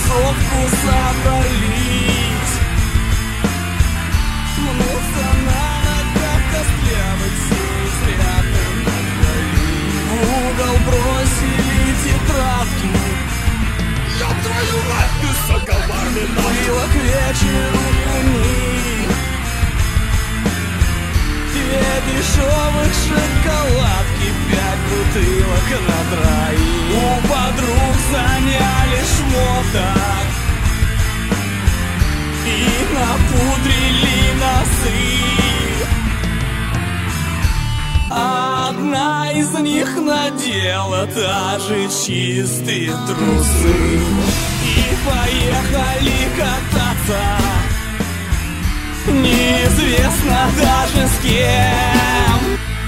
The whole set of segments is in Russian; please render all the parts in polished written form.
тусовку собрались. Мнутся на ногах костлявых изрядно надвались. В угол бросили тетрадки. Ёб твою мать, ты соковарный нахуй. Было к вечеру них две дешевых шоколадки, 5 бутылок на троих. У подруг заняли шмоток и напудрили носы. Одна из них надела даже чистые трусы. И поехали кататься, неизвестно даже с кем.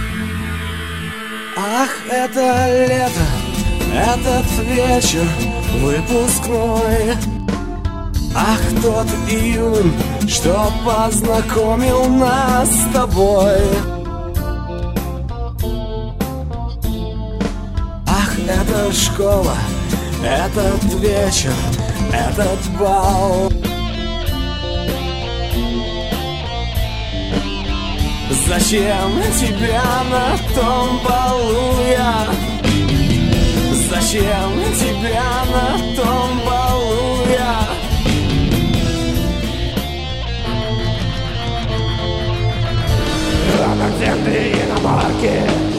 Ах, это лето, этот вечер выпускной. Ах, тот июнь, что познакомил нас с тобой. Ах, эта школа, этот вечер, этот бал. Зачем тебя на том балу я? Зачем тебя на том балу я? На центре иномарки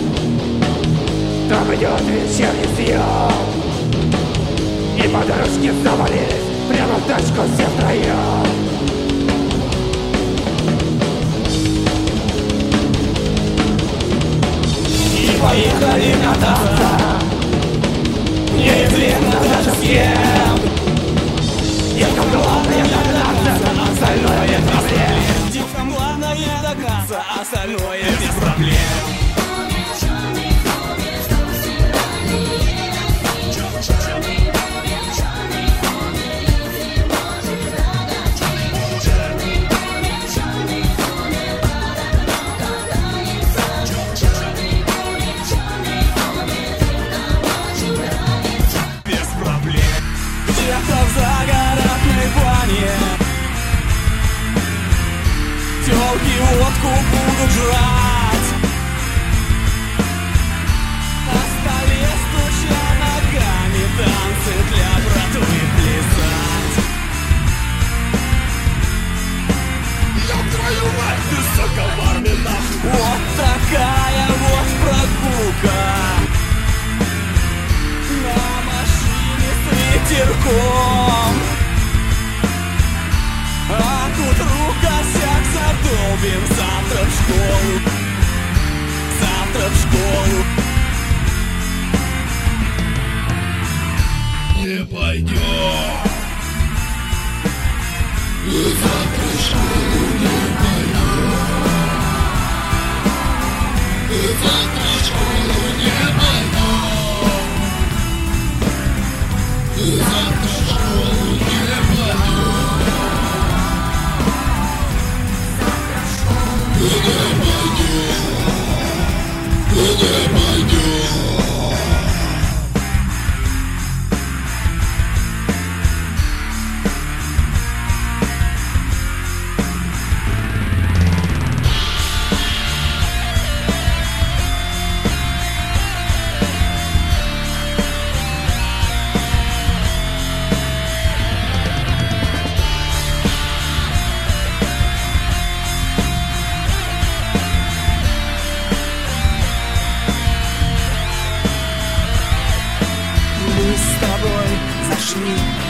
там идет вечерний съем. И подружки завалились прямо в тачку все втроем. Поехали кататься, неизвестно даже с кем. Деткам главное догнаться, остальное без проблем. Деткам главное догнаться, остальное без проблем. В загородной бане тёлки водку будут жрать, на столе стуча ногами, танцы для братвы плясать. Ёб твою мать, ты соковарный нахуй. Вот такая вот прогулка на машине с ветерком. А к утру косяк задолбим. Завтра в школу, завтра в школу. Не пойдем. Завтра в школу не пойдем. Завтра в школу не пойдем. Завтра в школу не пойдем. Куда пойдем? Куда пойдем? Мы с тобой зашли